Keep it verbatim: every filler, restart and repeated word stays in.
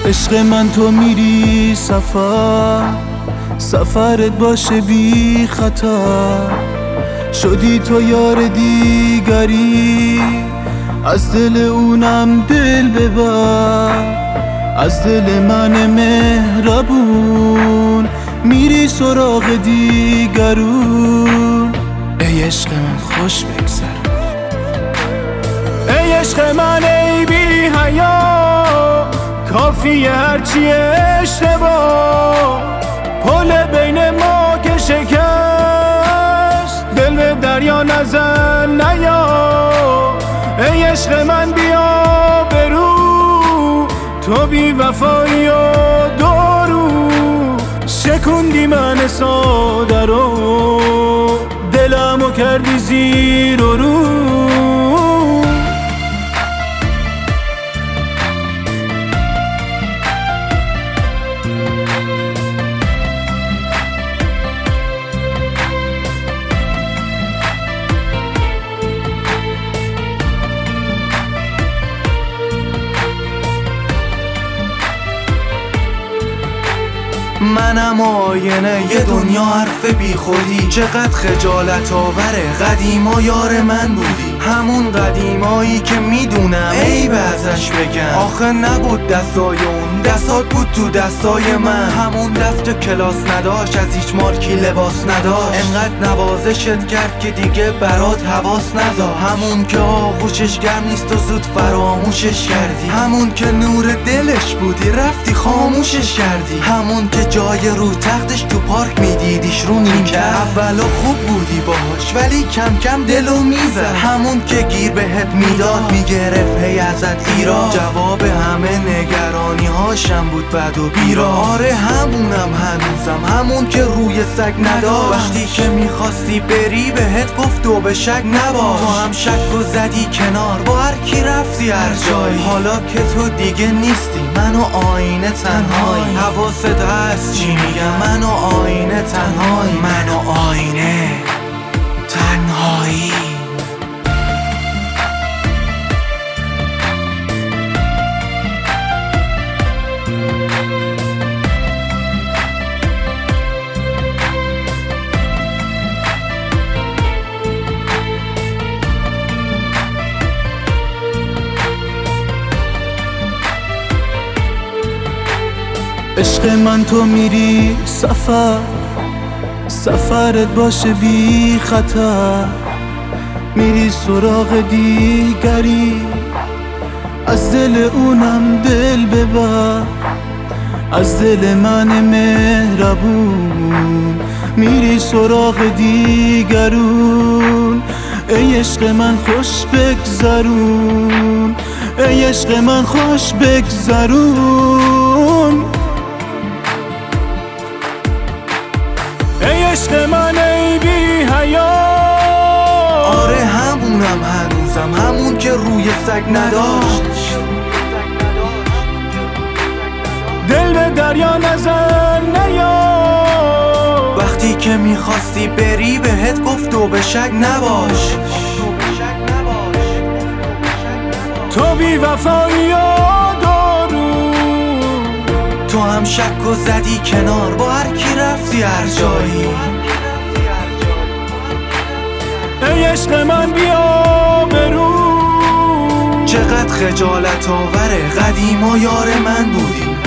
عشق من تو میری سفر، سفرت باشه بی خطر. شدی تو یار دیگری، از دل اونم دل ببر. از دل من مهربون میری سراغ دیگرون. ای عشق من خوش بگذر، ای عشق من ای بی حیا. کافیه هرچی اشتباه، پل بین ما که شکست، دل به دریا نزن نیا. ای عشق من بیا برو، تو بی وفایی و دارو. شکوندی من ساده رو، دلمو کردی زیر و رو. منم آینه یه دنیا حرف بی خودی. چقدر خجالت آوره قدیما یار من بودی. همون قدیمایی که میدونم عیب ازش بگم. آخه نبود دستای اون، دستات بود تو دستای من. همون دست کلاس نداشت، از هیچ مارکی لباس نداشت. انقدر نوازشت کرد که دیگه برات حواس نذاشت. همون که آغوشش گرم نیست و زود فراموشش کردی. همون که نور دلش بودی رفتی خاموشش کردی. همون که جای رو تختش تو پارک میدیدیش رو نیمکت. اولا خوب بودی باهاش ولی کم کم دلو میزد. همون که گیر بهت میداد میگرفت هی ازت ایراد. جواب همه نگرانی هاشم بود بد و بیرا. آره همونم هنوزم، همون که روی سگ نداشت. وقتی که میخواستی بری بهت گفت و به شک نباش. تو هم شک و زدی کنار، با هر کی رفتی هر جایی. حالا که تو دیگه نیستی من و آینه تنهایی. حواست هست چی میگم، من و آینه تنهایی. من و آینه تنهایی. عشق من تو میری سفر، سفرت باشه بی خطر. میری سراغ دیگری، از دل اونم دل ببر. از دل من مهربون میری سراغ دیگرون. ای عشق من خوش بگذرون، ای عشق من خوش بگذرون. ای عشق من ای بی حیا. آره همونم هنوزم، همون که روی سگ نداشت. دل به دریا نزن نیا. وقتی که میخواستی بری بهت گفت و به شک نباش. تو بی وفایی و دارو. تو هم شک و زدی کنار، با هر کی رفتی هر جایی. ای عشق من بیا برو. چقدر خجالت آوره قدیما یار من بودی.